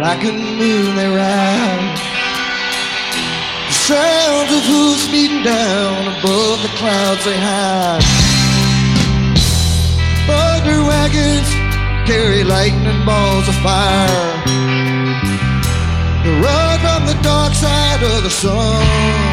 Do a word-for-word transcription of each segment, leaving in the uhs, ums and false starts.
like a moon they ride. The sounds of hooves beating down above the clouds they hide. Thunder wagons carry lightning balls of fire to run from the dark side of the sun.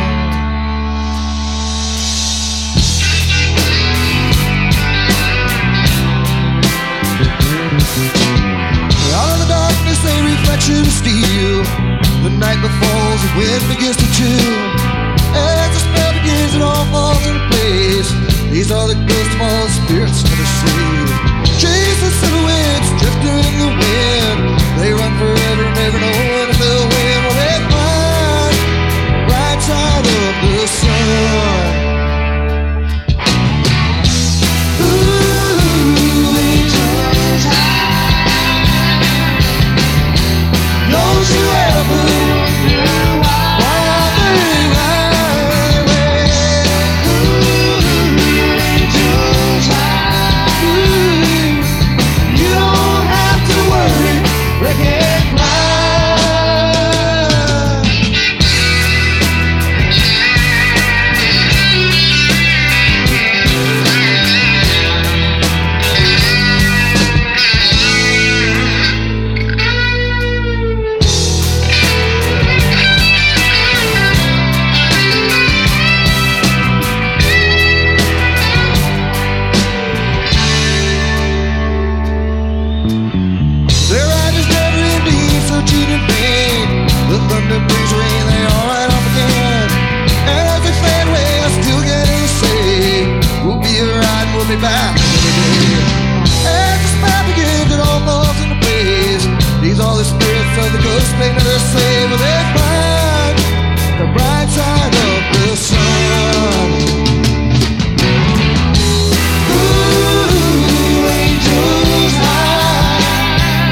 Out of the darkness a reflection steal. The night befalls, the wind begins to chill. As the spell begins, it all falls into place. These are the ghosts of all the spirits never saved. Chasing silhouettes, drifting in the wind. They run forever, never knowing if they'll win. Well, they find the bright side of the sun. Ooh, angels high. Don't you ever wonder why they ride away? Ooh, angels high. Ooh, you don't have to worry, recognize. Their ride is never ending, searching in vain. The thunder brings rain, they all ride off again. And as they fade away, I still get to say, we'll be alright, we'll be back another day. As the spell begins, it all falls into place. These are the spirits of the ghosts they never say, but they find the bright side of the sun. Ooh, angels high.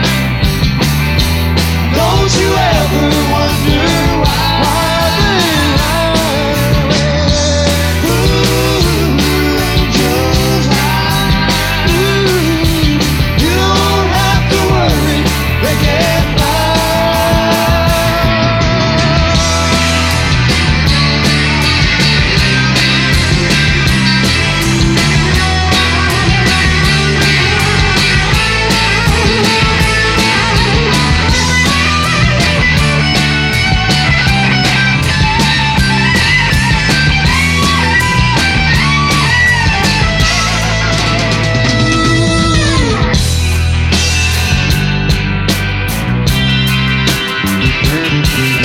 Don't you ever wonder why they ride away? Ooh, angels high. Ooh, you don't have to worry, they get by. Ooh.